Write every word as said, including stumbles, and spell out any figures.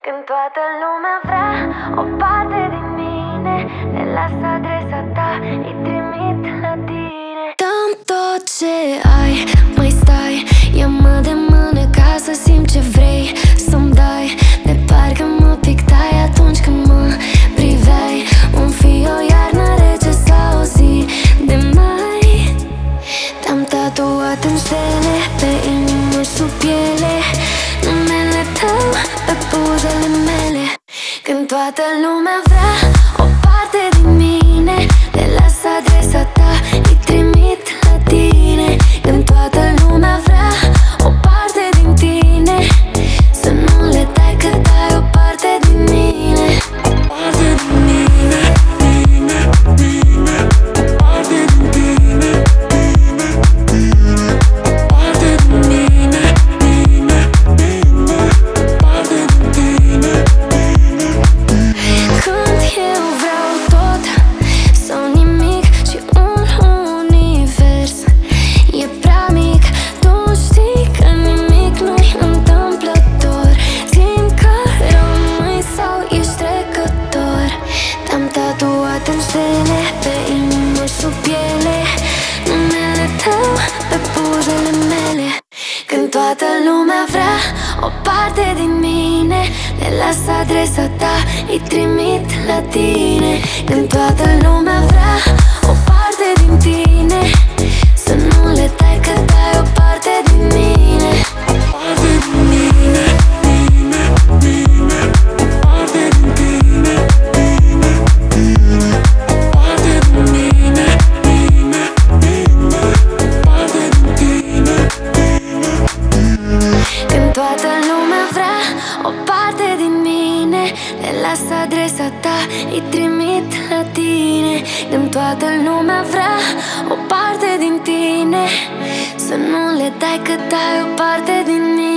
Când toată lumea vrea o parte din mine, le las adresa ta, îi trimit la tine. Dăm tot ce ai, mai stai, ia-mă de mână ca să simt ce vrei să-mi dai. De parcă mă pictai atunci când mă priveai. Un fi o iarnă rece sau o zi de mai. Te-am tatuat în stele, pe inimă și sub piele, numele tău pe buzele mele. Când toată lumea vrea o parte din mine, le las adresa ta, îi trimit la tine. Când toată lumea vrea o parte din tine, să nu le dai că dai o parte din mine. O parte din mine, mine, mine. O parte din tine, mine, mine. O parte din mine, mine, mine. O parte din tine, mine, mine. Când eu vreau tot sau nimic și un univers e prea mic, tu știi că nimic nu-i întâmplător. Zi-mi că rămâi sau ești trecător. Te-am tatuat în stele, pe inimă și sub piele, numele tău pe buzele mele. Când toată lumea vrea o parte din mine, le las adresa ta, îi trimit la tine. Când toată lumea vrea o parte din tine, să nu le dai că dai o parte din mine. O parte din mine, mine, mine. O parte din tine, mine, mine. O parte din mine, mine, mine. O parte din tine, mine, mine. Când toată lumea vrea o parte din mine, le las adresa ta, îi trimit la tine. Când toată lumea vrea o parte din tine, să nu le dai că dai o parte din mine.